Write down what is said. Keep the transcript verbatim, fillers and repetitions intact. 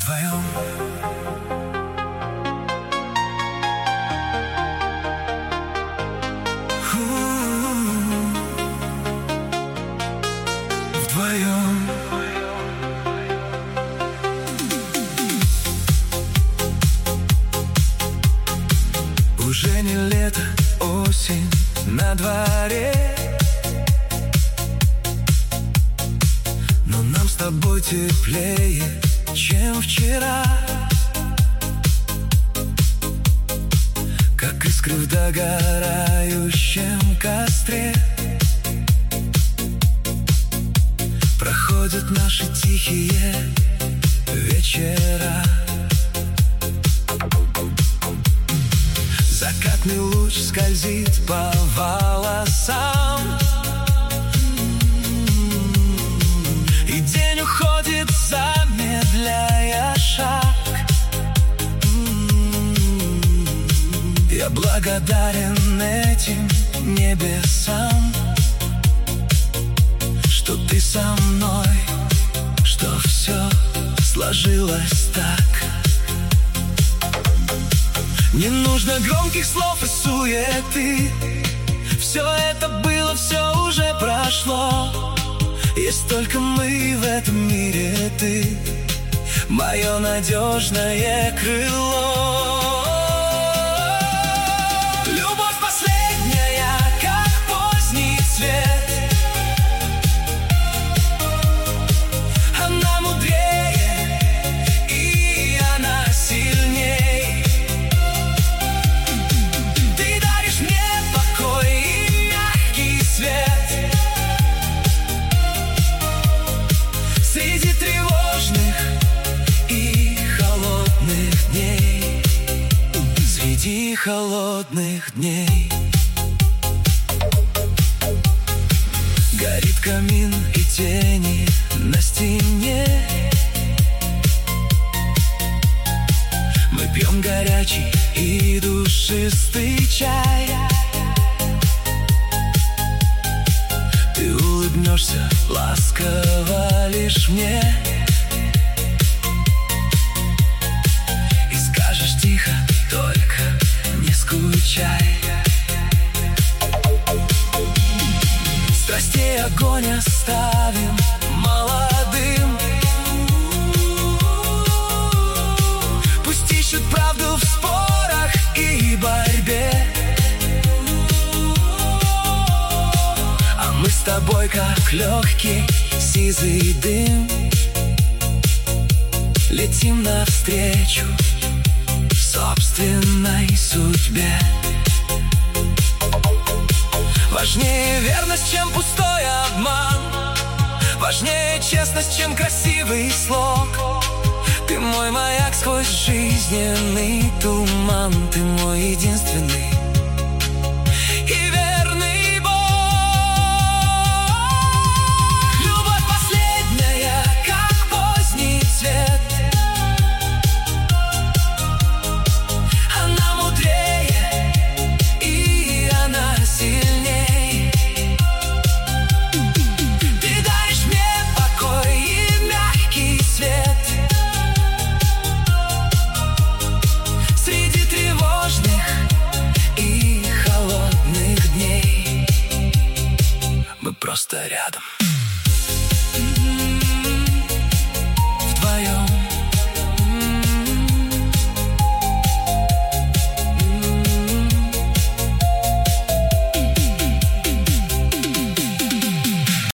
вдвоем. Вдвоем. Уже не лето, осень на дворе, но нам с тобой теплее, чем вчера. Как искры в догорающем костре проходят наши тихие вечера. Закатный луч скользит по волосам, и день уходит, замедляя шаг. Я благодарен этим небесам, что ты со мной, что все сложилось так. Не нужно громких слов и суеты, все это было, все уже прошло. Есть только мы в этом мире, ты мое надежное крыло. Любовь последняя, как поздний цвет, она мудрее и она сильней. Ты даришь мне покой и мягкий свет среди тревожных и холодных дней, среди холодных дней. Горит камин и тени на стене, мы пьем горячий и душистый чай. Ты улыбнешься ласково лишь мне и скажешь тихо, только не скучай. Страстей огонь оставим молодым, пусть ищут правду в спорах и борьбе, а мы с тобой, как легкий сизый дым, летим навстречу собственной судьбе. Важнее верность, чем пустой обман, важнее честность, чем красивый слог. Ты мой маяк сквозь жизненный туман, ты мой единственный